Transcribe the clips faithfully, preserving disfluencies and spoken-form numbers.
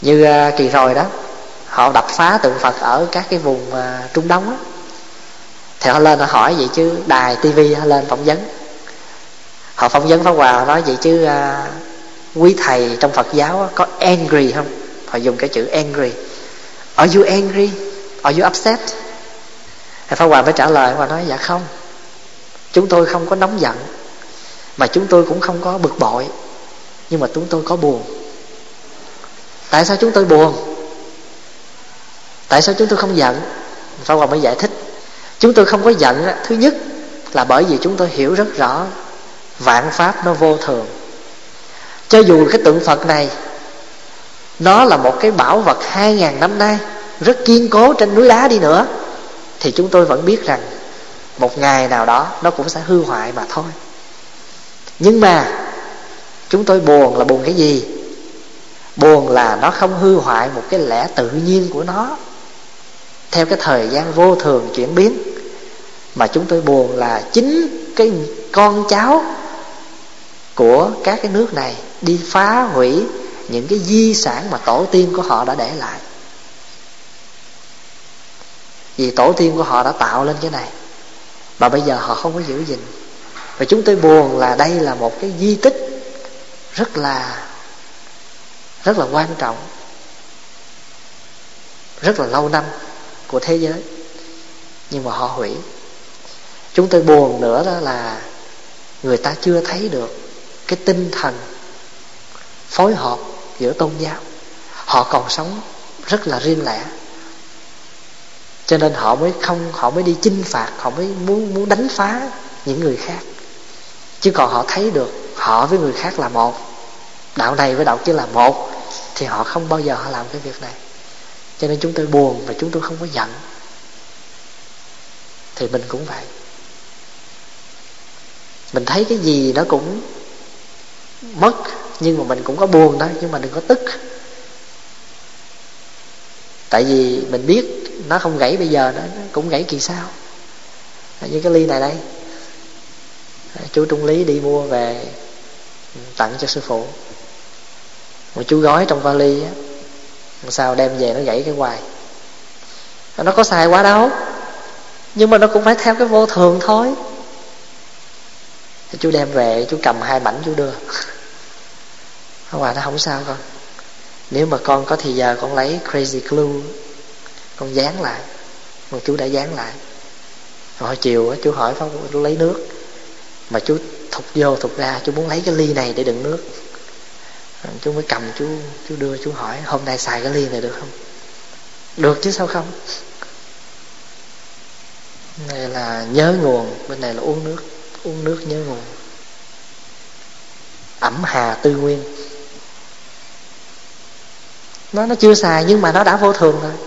Như uh, kỳ rồi đó, họ đập phá tượng Phật ở các cái vùng uh, Trung Đông đó. Thì họ lên họ hỏi vậy chứ đài tivi họ lên phỏng vấn. Họ phỏng vấn Pháp Hòa, họ nói vậy chứ uh, quý thầy trong Phật giáo có angry không? Họ dùng cái chữ angry. Are you angry? Are you upset? Thì Pháp Hòa mới trả lời và nói dạ không, chúng tôi không có nóng giận, mà chúng tôi cũng không có bực bội, nhưng mà chúng tôi có buồn. Tại sao chúng tôi buồn? Tại sao chúng tôi không giận? Pháp Hòa mới giải thích. Chúng tôi không có giận, thứ nhất là bởi vì chúng tôi hiểu rất rõ vạn pháp nó vô thường. Cho dù cái tượng Phật này nó là một cái bảo vật hai ngàn năm nay, rất kiên cố trên núi đá đi nữa, thì chúng tôi vẫn biết rằng một ngày nào đó nó cũng sẽ hư hoại mà thôi. Nhưng mà chúng tôi buồn là buồn cái gì? Buồn là nó không hư hoại một cái lẽ tự nhiên của nó theo cái thời gian vô thường chuyển biến. Mà chúng tôi buồn là chính cái con cháu của các cái nước này đi phá hủy những cái di sản mà tổ tiên của họ đã để lại. Vì tổ tiên của họ đã tạo lên cái này mà bây giờ họ không có giữ gìn. Và chúng tôi buồn là đây là một cái di tích rất là rất là quan trọng, rất là lâu năm của thế giới, nhưng mà họ hủy. Chúng tôi buồn nữa đó là người ta chưa thấy được cái tinh thần phối hợp giữa tôn giáo. Họ còn sống rất là riêng lẻ, cho nên họ mới không họ mới đi chinh phạt, họ mới muốn muốn đánh phá những người khác. Chứ còn họ thấy được họ với người khác là một, đạo này với đạo kia là một, thì họ không bao giờ họ làm cái việc này. Cho nên chúng tôi buồn và chúng tôi không có giận. Thì mình cũng vậy. Mình thấy cái gì nó cũng mất, nhưng mà mình cũng có buồn đó, nhưng mà đừng có tức. Tại vì mình biết nó không gãy bây giờ, nó cũng gãy kỳ sau. Như cái ly này đây, chú Trung Lý đi mua về tặng cho sư phụ, mà chú gói trong vali á, sao đem về nó gãy cái hoài. Nó có xài quá đâu, nhưng mà nó cũng phải theo cái vô thường thôi. Chú đem về, chú cầm hai mảnh chú đưa. Không à, nó không sao con. Nếu mà con có thì giờ con lấy crazy glue, con dán lại. Mà chú đã dán lại. Rồi chiều á, chú hỏi Pháp, chú lấy nước, mà chú thục vô thục ra, chú muốn lấy cái ly này để đựng nước. Rồi chú mới cầm chú chú đưa, chú hỏi hôm nay xài cái ly này được không? Được chứ sao không. Này là nhớ nguồn, bên này là uống nước, uống nước nhớ nguồn. Ẩm hà tư nguyên. Nó nó chưa xài nhưng mà nó đã vô thường rồi.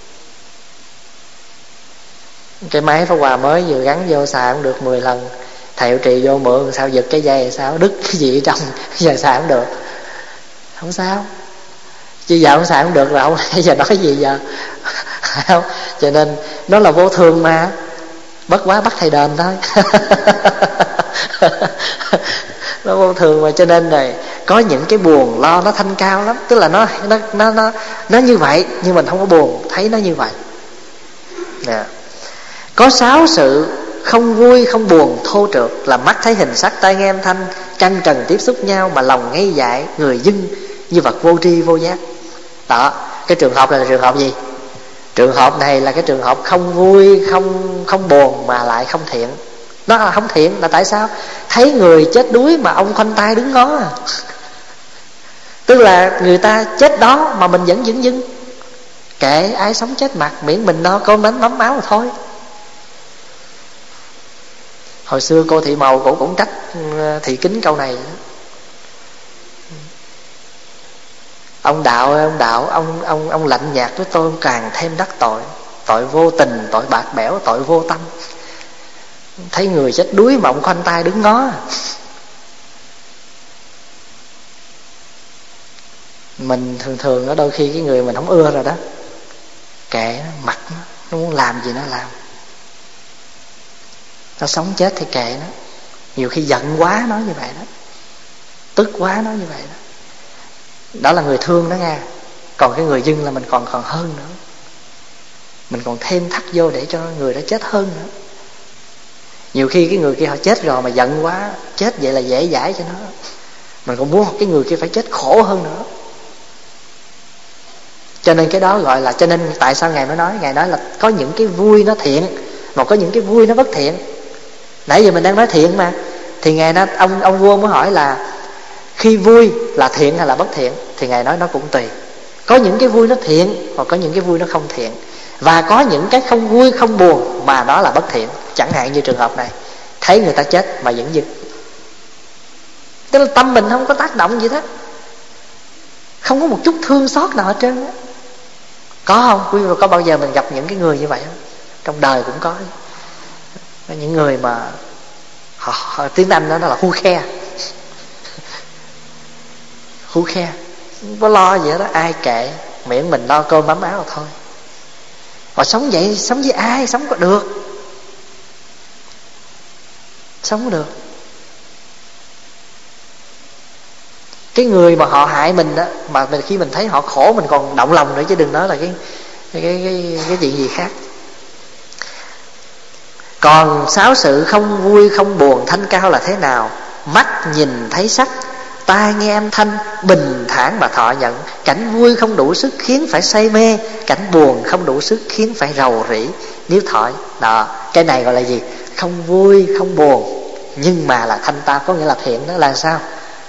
Cái máy Pháp Hòa mới vừa gắn vô xài cũng được mười lần. Thầy Hiệu Trì vô mượn sao giật cái dây sao đứt cái gì ở trong, giờ xài không được. Không sao, chứ giờ không xài không được rồi, không giờ nói gì giờ. Không? Cho nên nó là vô thường mà, bất quá bắt thầy đền thôi. Nó vô thường mà, cho nên này có những cái buồn lo nó thanh cao lắm. Tức là nó nó nó nó nó như vậy, nhưng mình không có buồn, thấy nó như vậy nè. Có sáu sự không vui không buồn thô trượt là mắt thấy hình sắc, tai nghe âm thanh, chân trần tiếp xúc nhau, mà lòng ngây dại, người dưng như vật vô tri vô giác. Đó, cái trường hợp này là trường hợp gì? Trường hợp này là cái trường hợp không vui, không không buồn mà lại không thiện. Nó là không thiện là tại sao? Thấy người chết đuối mà ông khoanh tay đứng ngó à. Tức là người ta chết đó mà mình vẫn dững dưng. Kệ ai sống chết mặt, miễn mình no cơm bánh mắm máu rồi thôi. Hồi xưa cô Thị Màu cổ cũng trách Thị Kính câu này. Ông đạo ông đạo ông ông ông lạnh nhạt với tôi càng thêm đắc tội. Tội vô tình, tội bạc bẽo, tội vô tâm. Thấy người chết đuối mà ông khoanh tay đứng ngó. Mình thường thường ở đôi khi cái người mình không ưa rồi đó, kệ nó, mặt nó, nó muốn làm gì nó làm. Nó sống chết thì kệ nó. Nhiều khi giận quá nói như vậy đó, tức quá nói như vậy đó. Đó là người thương đó nha. Còn cái người dưng là mình còn còn hơn nữa, mình còn thêm thắt vô để cho người đó chết hơn nữa. Nhiều khi cái người kia họ chết rồi mà giận quá, chết vậy là dễ dãi cho nó, mình còn muốn cái người kia phải chết khổ hơn nữa. Cho nên cái đó gọi là, cho nên tại sao Ngài mới nói, Ngài nói là có những cái vui nó thiện, mà có những cái vui nó bất thiện. Nãy giờ mình đang nói thiện mà, thì Ngài nói, ông ông vua mới hỏi là khi vui là thiện hay là bất thiện, thì Ngài nói nó cũng tùy. Có những cái vui nó thiện, hoặc có những cái vui nó không thiện, và có những cái không vui không buồn mà đó là bất thiện. Chẳng hạn như trường hợp này, thấy người ta chết mà vẫn dưng, tức là tâm mình không có tác động gì hết, không có một chút thương xót nào hết trơn á. Có không? Quý vị có bao giờ mình gặp những cái người như vậy không? Trong đời cũng có. Có những người mà họ, họ tiếng Anh đó, đó là who care. Who care, không có lo gì hết đó, ai kệ, miễn mình lo cơm ấm áo thôi. Họ sống vậy, sống với ai? Sống có được, sống có được. Cái người mà họ hại mình đó, mà mình khi mình thấy họ khổ mình còn động lòng nữa, chứ đừng nói là cái cái cái cái, cái chuyện gì khác. Còn sáu sự không vui không buồn thanh cao là thế nào? Mắt nhìn thấy sắc, tai nghe âm thanh, bình thản mà thọ nhận. Cảnh vui không đủ sức khiến phải say mê, cảnh buồn không đủ sức khiến phải rầu rĩ nếu thọ. Đó, cái này gọi là gì? Không vui không buồn nhưng mà là thanh tao, có nghĩa là thiện. Đó là sao?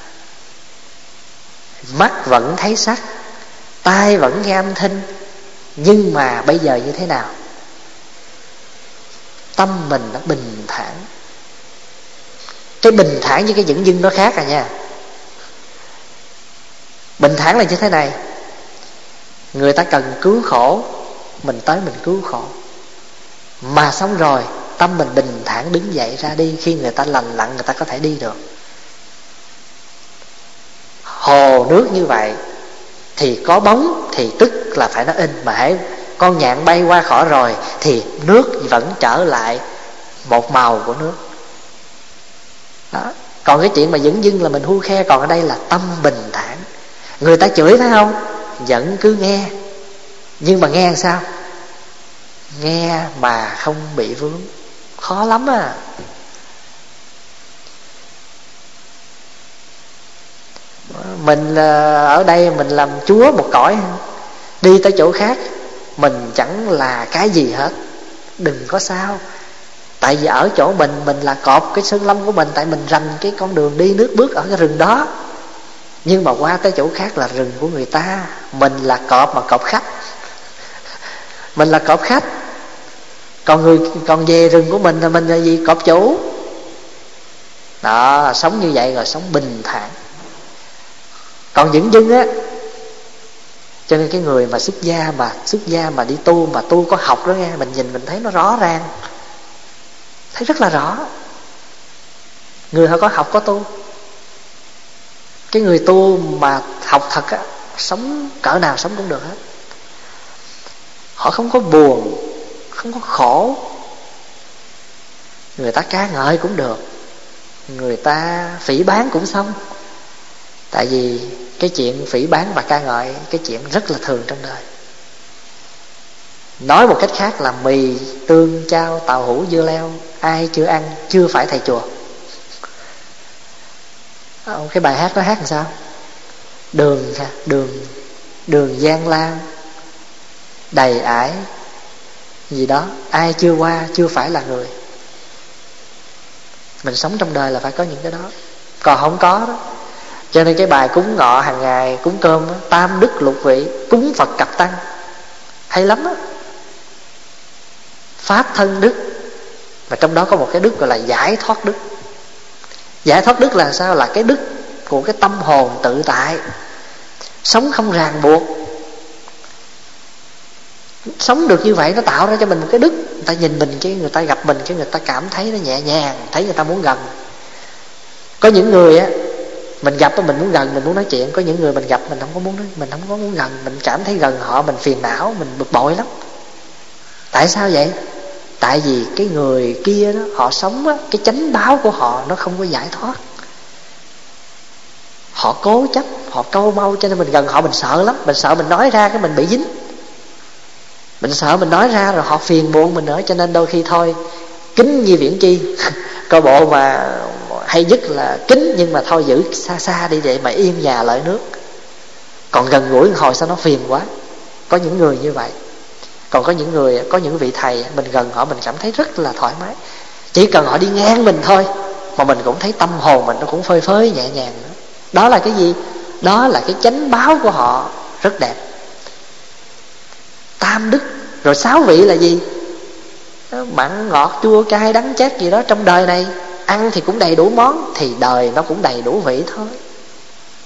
Mắt vẫn thấy sắc, tai vẫn nghe âm thanh, nhưng mà bây giờ như thế nào? Tâm mình nó bình thản. Cái bình thản với cái dửng dưng nó khác à nha. Bình thản là như thế này: người ta cần cứu khổ, mình tới mình cứu khổ, mà xong rồi tâm mình bình thản đứng dậy ra đi. Khi người ta lành lặn, người ta có thể đi được. Hồ nước như vậy thì có bóng thì tức là phải nó in, mà hễ con nhạn bay qua khỏi rồi thì nước vẫn trở lại một màu của nước. Đó. Còn cái chuyện mà dửng dưng là mình hu khe, còn ở đây là tâm bình thản. Người ta chửi phải không? Vẫn cứ nghe, nhưng mà nghe làm sao? Nghe mà không bị vướng. Khó lắm à. Mình ở đây mình làm chúa một cõi, đi tới chỗ khác mình chẳng là cái gì hết, đừng có sao. Tại vì ở chỗ mình, mình là cọp cái sơn lâm của mình, tại mình rành cái con đường đi nước bước ở cái rừng đó. Nhưng mà qua tới chỗ khác là rừng của người ta. Mình là cọp mà cọp khách. Mình là cọp khách. Còn người còn về rừng của mình là mình là gì? Cọp chủ. Đó, sống như vậy rồi sống bình thản. Còn dửng dưng á, cho nên cái người mà xuất gia mà xuất gia mà đi tu, mà tu có học đó nghe, mình nhìn mình thấy nó rõ ràng, thấy rất là rõ. Người họ có học có tu. Cái người tu mà học thật á, sống cỡ nào sống cũng được hết. Họ không có buồn, không có khổ. Người ta ca ngợi cũng được, người ta phỉ báng cũng xong. Tại vì cái chuyện phỉ báng và ca ngợi, cái chuyện rất là thường trong đời. Nói một cách khác là mì, tương, chao, tàu hũ, dưa leo, ai chưa ăn chưa phải thầy chùa. Cái bài hát nó hát làm sao? Đường đường đường gian lao đầy ải gì đó, ai chưa qua chưa phải là người. Mình sống trong đời là phải có những cái đó, còn không có đó. Cho nên cái bài cúng ngọ hàng ngày, cúng cơm đó, tam đức lục vị, cúng Phật cặp tăng, hay lắm á. Pháp thân đức, và trong đó có một cái đức gọi là giải thoát đức. Giải thoát đức là sao? Là cái đức của cái tâm hồn tự tại, sống không ràng buộc. Sống được như vậy nó tạo ra cho mình một cái đức. Người ta nhìn mình, cái người ta gặp mình, cái người ta cảm thấy nó nhẹ nhàng, thấy người ta muốn gần. Có những người á, mình gặp mình muốn gần, mình muốn nói chuyện. Có những người mình gặp mình không có muốn nói, mình không có muốn gần, mình cảm thấy gần họ mình phiền não, mình bực bội lắm. Tại sao vậy? Tại vì cái người kia đó, họ sống á, cái chánh báo của họ nó không có giải thoát. Họ cố chấp, họ câu mâu, cho nên mình gần họ mình sợ lắm. Mình sợ mình nói ra cái mình bị dính, mình sợ mình nói ra rồi họ phiền muộn mình nữa. Cho nên đôi khi thôi, kính như viễn chi coi bộ mà hay nhất là kính, nhưng mà thôi giữ xa xa đi vậy mà yên nhà lợi nước. Còn gần gũi hồi sao nó phiền quá. Có những người như vậy. Còn có những người, có những vị thầy mình gần họ mình cảm thấy rất là thoải mái. Chỉ cần họ đi ngang mình thôi mà mình cũng thấy tâm hồn mình nó cũng phơi phới nhẹ nhàng nữa. Đó là cái gì? Đó là cái chánh báo của họ rất đẹp. Tam đức. Rồi sáu vị là gì? Mặn ngọt chua cay đắng chát gì đó trong đời này, ăn thì cũng đầy đủ món, thì đời nó cũng đầy đủ vị thôi.